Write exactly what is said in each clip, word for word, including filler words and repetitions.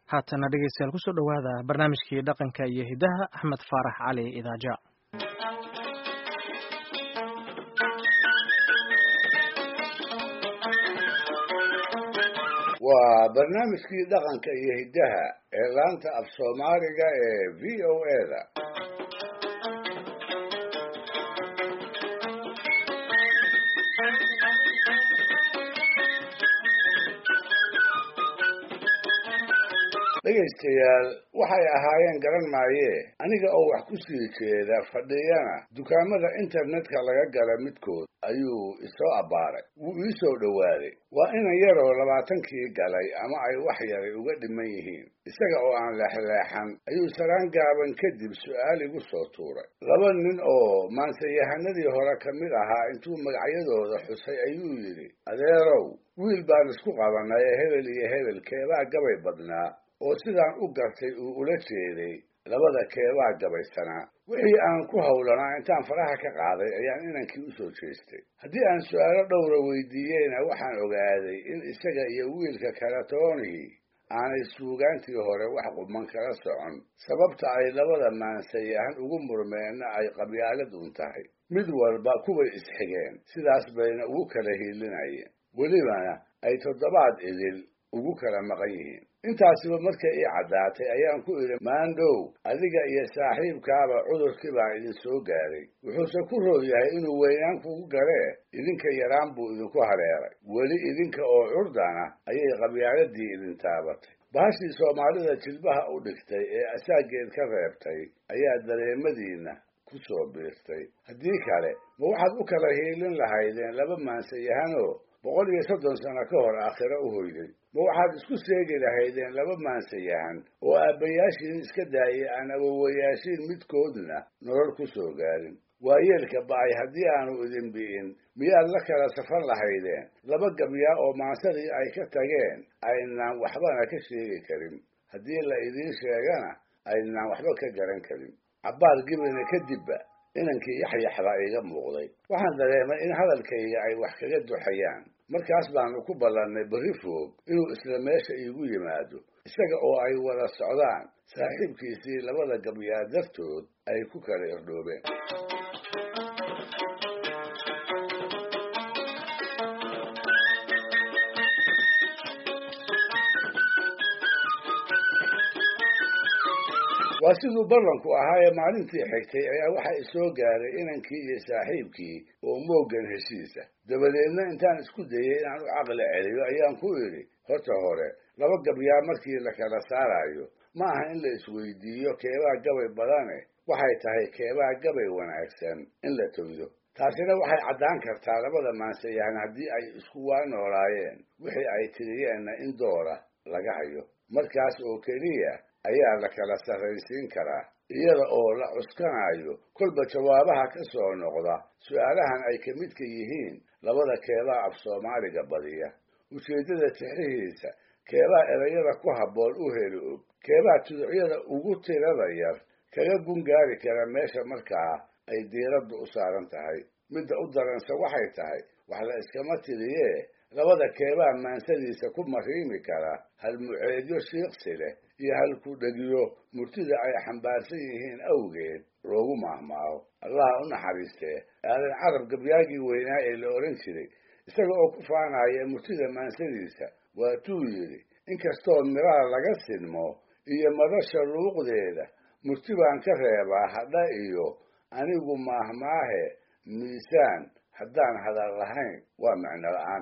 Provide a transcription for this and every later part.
haatana dhegeystayaal kusoo dhowaada barnaamijkii dhaqanka iyo hidaha Axmed Faarax Cali Idaaja. waa barnaamijkii dhaqanka iyo hidaha ee laanta af Soomaaliga ee V O A-da. dhegaystayaal waxay ahaayeen garan maaye aniga oo wax ku sii jeeda fadhiyana dukaamada internetka laga gala midkood ayuu isoo abbaaray wuu ii soo dhowaaday waa inan yaroo labaatankii galay ama ay wax yaray uga dhiman yihiin isaga oo aan leexleexan ayuu saraan gaaban kadib su'aal igu soo tuuray laba nin oo maansayahanadii hore ka mid ahaa intuu magacyadooda xusay ayuu yidhi adeerow wiil baan isku qabanay ee hebel iyo hebel keebaa gabay badnaa oo sidaan u gartay uu ula jeeday labada keebaa gabaysanaa wixii aan ku howlanaa intaan faraha ka qaaday ayaan inankii u soo jeestay haddii aan su'aalo dhowra weydiiyeyna waxaan ogaaday in isaga iyo wiilka kale toonihii aanay suugaantii hore wax quman kala socon sababta ay labada maansayahan ugu murmeenna ay qabyaalad un tahay mid walba kuway isxigeen sidaas bayna ugu kala hiilinayeen welibana ay toddobaad idil ugu kala maqan yihiin intaasiba markay ii caddaatay ayaan ku idhi maandhow adiga iyo saaxiibkaaba cudurkii baa idin soo gaaray wuxuuse ku roog yahay inuu weynaan kugu galee idinka yaraan buu idinku hareeray weli idinka oo curdana ayay qabyaaladii idin taabatay bahashii soomaalida jilbaha u dhigtay ee asaageed ka reebtay ayaa dareemadiinna ku soo biirtay haddii kale ma waxaad u kala hiilin lahaydeen laba maansayahanoo boqol iyo soddon sano ka hor aakhiro u hoyday ma waxaad isku seegi lahaydeen laba maansayahan oo aabbayaashiin iska daayay aan awowayaashiin midkoodna nolol ku soo gaarin waayeelka ba'ay haddii aanu idin bi'in miyaad la kala safan lahaydeen laba gabyaa oo maansadii ay ka tageen aynaan waxbana ka sheegi karin haddii la idiin sheegana aynaan waxba ka garan karin cabbaar gibina kadibba inankii yaxyaxda iga muuqday waxaan dareemay in hadalkayga ay wax kaga duxayaan markaas baanu ku ballannay berri foog inuu isla meesha iigu yimaado isaga oo ay wada socdaan saaxiibkiisii labada gabyaa dartood ay ku kala irdhoobeen waa siduu ballanku ahaa ee maalintii xigtay ayaa waxa isoo gaaray inankii iyo saaxiibkii oo mooggan heshiisa dabadeedna intaan isku dayay inaan u caqli celiyo ayaan ku idhi horta hore laba gabyaa markii la kala saarayo ma aha in la isweydiiyo keebaa gabay badane waxay tahay keebaa gabay wanaagsan in la toydo taasina waxay caddaan kartaa labada maansayahan haddii ay isku waa noolaayeen wixii ay tiriyeenna in doora laga hayo markaas oo keliya ayaa la kala sarraysiin karaa iyada oo la cuskanayo kolba jawaabaha ka soo noqda su'aalahan ay ka midka yihiin labada keebaa af Soomaaliga badiya ujeeddada tixihiisa keebaa erayada ku habboon u heli og keebaa tuducyada ugu tirada yar kaga gungaari kara meesha markaa ay diiraddu u saaran tahay midda u daranse waxay tahay wax la iskama tiriyee labada keebaa maansadiisa ku mariimi kara halmuceedyo shiiqsi leh iyo halku dhegiyo murtida ay xambaarsan yihiin awgeed loogu maahmaaho allaha u naxariistee aadan carab gabyaagii weynaa ee la odhan jiray isaga oo ku faanaya murtida maansadiisa waatuu yidhi inkastoo miraha laga sinmo iyo madasha luuqdeeda murti baan ka reebaa hadha iyo anigu maahmaahe miisaan haddaan hadal lahayn waa macno la'aan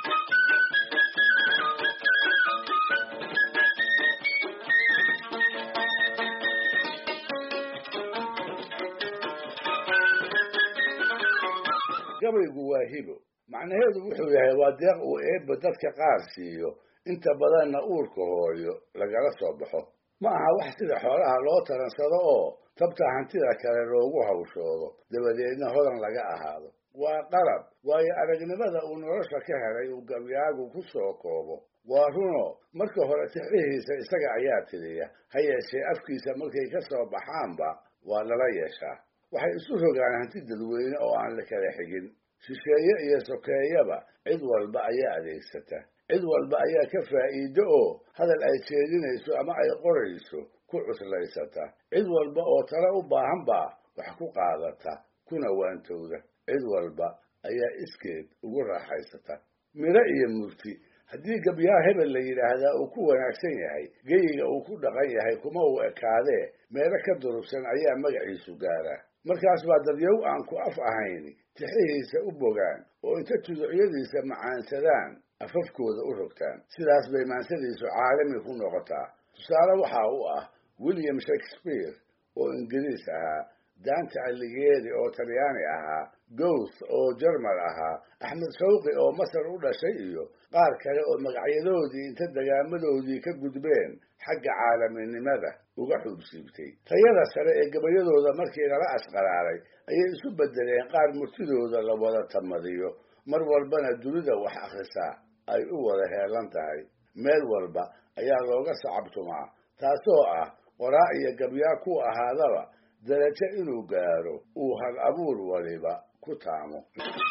gabaygu waa hibo macnaheedu wuxuu yahay waa deeq uu eebba dadka qaar siiyo inta badanna uurka hooyo lagala soo baxo ma aha wax sida xoolaha loo taransado oo tabta hantida kale loogu hawshoodo dabadeedna hodan laga ahaado waa qalab waayo aragnimada uu nolosha ka helay uu gabyaagu ku soo koobo waa runo marka hore tixihiisa isaga ayaa tiriya ha yeeshee afkiisa markay ka soo baxaanba waa lala yeeshaa waxay isu rogaan hanti dadweyne oo aan la kala xigin shisheeye iyo sokeeyaba cid walba ayaa adeegsata cid walba ayaa ka faa'iido oo hadal ay jeedinayso ama ay qorayso ku cuslaysata, cid walba oo talo u baahan baa wax ku qaadata kuna waantowda, cid walba ayaa iskeed ugu raaxaysata. midho iyo murti haddii gabyaa hebel la yidhaahdaa uu ku wanaagsan yahay, geyiga uu ku dhaqan yahay kuma uu ekaadee meelo ka durugsan ayaa magaciisu gaaraa. markaas baa dadyow aan ku af ahayn tixihiisa u bogaan oo inta tuducyadiisa macaansadaan afafkooda u rogtaan. sidaas bay maansadiisu caalami ku noqotaa. tusaale waxa u ah william shakespeare oo ingiriis ahaa, dante alighieri oo talyaani ahaa, goethe oo jermal ahaa, axmed shawqi oo masar u dhashay iyo qaar kale oo magacyadoodii inta degaamadoodii ka gudbeen xagga caalaminimada uga xuubsiibtay. tayada sare ee gabayadooda markii lala asqaraaray ayay isu bedeleen qaar murtidooda la wada tamadiyo, mar walbana dunida wax akhrisaa ay u wada heelan tahay. meel walba ayaa looga sacabtumaa, taasoo ah qoraa iyo gabyaa ku ahaadaba darajo inuu gaaro uu hal abuur waliba ku taamo.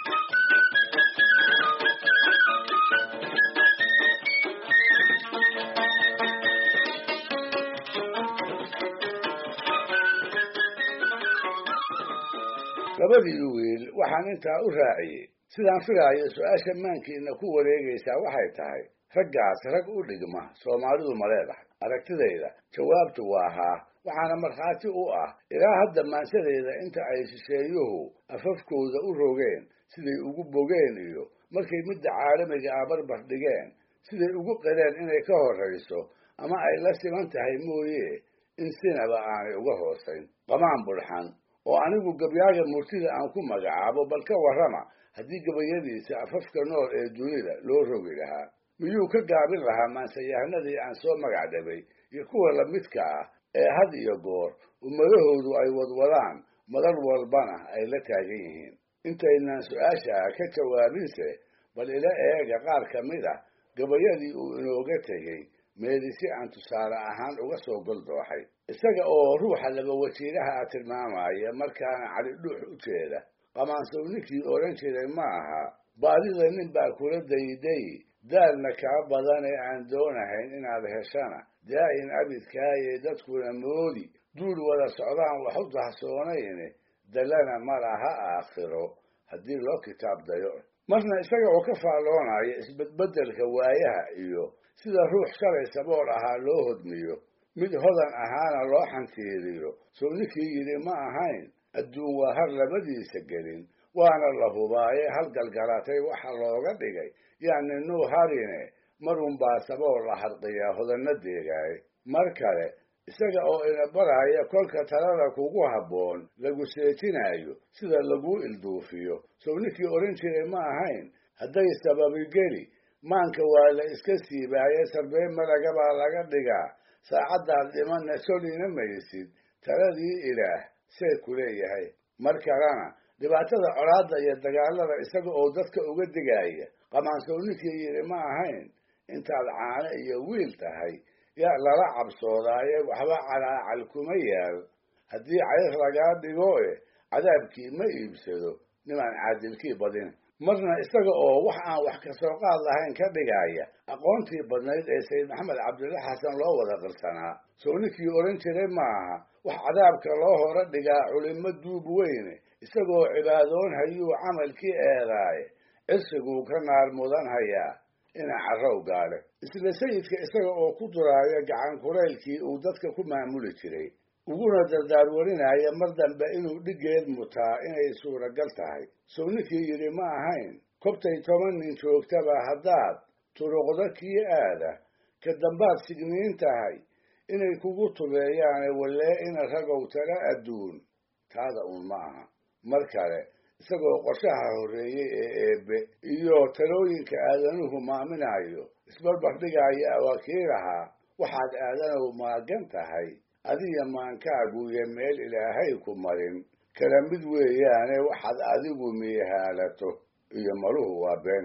labadii wiil waxaan intaa u raaciyey, sidaan filaayo su-aasha maankiina ku wareegaysaa waxay tahay, raggaas rag u dhigma soomaalidu ma leedahay? aragtidayda jawaabtu waa haa, waxaana markhaati u ah ilaa hadda maansadayda inta ay shisheeyuhu afafkooda u rogeen siday ugu bogeen iyo markay midda caalamiga ah barbar dhigeen siday ugu qireen inay ka horrayso ama ay la siman tahay mooye in sinaba aanay uga hoosayn. qamaan bulxan oo anigu gabyaaga murtida aan ku magacaabo, bal ka warrama haddii gabayadiisa afafka nool ee dunida loo rogi lahaa, miyuu ka gaabin lahaa maansayahanadii aan soo magac dhabay iyo kuwa lamidka ah ee had iyo goor ummadahoodu ay wadwadaan madal walbana ay la taagan yihiin? intaynaan su-aasha ka jawaabinse bal ila eega qaar ka mid ah gabayadii uu inooga tegey meeli si aan tusaale ahaan uga soo goldooxay, isaga oo ruuxa laba wajiiraha a tilmaamaya markaana cali dhuux u jeeda. qamaansow ninkii odhan jiray ma aha, baadida nin baa kula dayday, daalna kaa badan ee aan doonahayn inaad heshana daa'in abidkaaye dadkuna moodi, duul wada socdaan wax u dahsoonayne dallana ma laha aakhiro haddii loo kitaab dayo. marna isaga oo ka faalloonaya isbedbedelka waayaha iyo sida ruux shalay sabool ahaa loo hodmiyo, mid hodan ahaana loo xantiiriyo. sow ninkii yidhi ma ahayn adduun waa har labadiisa gelin, waana la hubaaye halgalgalatay waxa looga dhigay yaani nuu harine marunbaa sabool la harqiyaa hodanna deegaaye. mar kale isaga oo ina baraya kolka talada kugu habboon lagu seejinayo sida laguu ilduufiyo, sow ninkii odhan jiray ma ahayn hadday sababigeli maanka waa la iska siibaaye sarbee malaga baa laga dhigaa, saacaddaad dhimanna solina maysid taladii ilaah see ku leeyahay. mar kalena dhibaatada colaadda iyo dagaalada isaga oo dadka uga digaya, qamaansow ninkii yidhi ma ahayn intaad caano iyo wiil tahay yaa lala cabsoodaaye waxba calaacal kuma yaal, haddii cayr lagaa dhigo e cadaabkii ma iibsado nimaan caadilkii badin. marna isaga oo wax aan wax ka soo qaad lahayn ka dhigaya aqoontii badnayd ee sayid maxamed cabdilla xasan loo wada qirsanaa, sow ninkii odhan jiray maaha wax cadaabka loo hora dhigaa culimo duub weyne, isagoo cibaadoon hayuu camalkii eedaaye cirsiguu ka naar mudan hayaa ina carrow gaale. isla sayidka isaga oo ku duraayo gacan kulaylkii uu dadka ku maamuli jiray, uguna dardaar warinaya mar dambe inuu dhigeed mutaa inay suuragal tahay, sow ninkii yidhi ma ahayn kobtay toban nin joogtaba haddaad turuqdo kii aada ka dambaad signiin tahay inay kugu tubeeyaane wallee ina ragow tala adduun taada uun ma aha. mar kale isagoo qorshaha horreeyey ee eebbe iyo talooyinka aadanuhu maaminayo isbarbar dhigaya awaakiilahaa, waxaad aadanow maagan tahay adiga maankaaguiyo meel ilaahay ku marin kala mid weeyaane waxaad adigu miihaalato iyo maluhu waa been.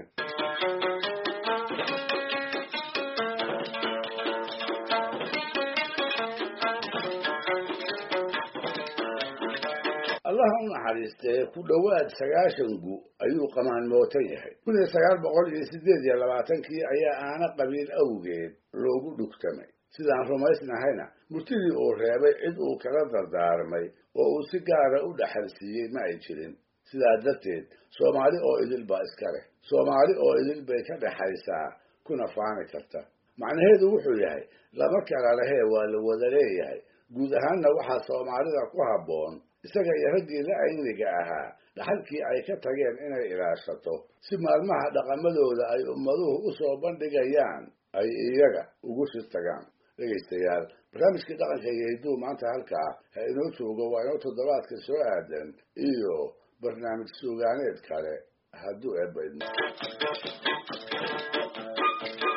allaha u naxariistee ku dhowaad sagaashan gu ayuu qamaan mootan yahay kun iyo sagaal boqol iyo siddeed iyo labaatankii ayaa aana qabiil awgeed loogu dhugtamay sidaan rumaysnahayna murtidii uu reebay cid uu kala dardaarmay oo uu si gaara u dhaxalsiiyey ma ay jirin sidaa darteed soomaali oo idil baa iska leh soomaali oo idil bay ka dhexaysaa kuna faani karta macnaheedu wuxuu yahay lama kala lehee waa la wada leeyahay guud ahaanna waxaa soomaalida ku habboon isaga iyo raggii la ayniga ahaa dhaxalkii ay ka tageen inay ilaashato si maalmaha dhaqamadooda ay ummaduhu u soo bandhigayaan ay iyaga ugu shirtagaan dhegaystayaal barnaamijkii dhaqanka iyo hidduu maanta halkaa ha inoo joogo waa inoo toddobaadka soo aadan iyo barnaamij suugaaneed kale hadduu eebba idmo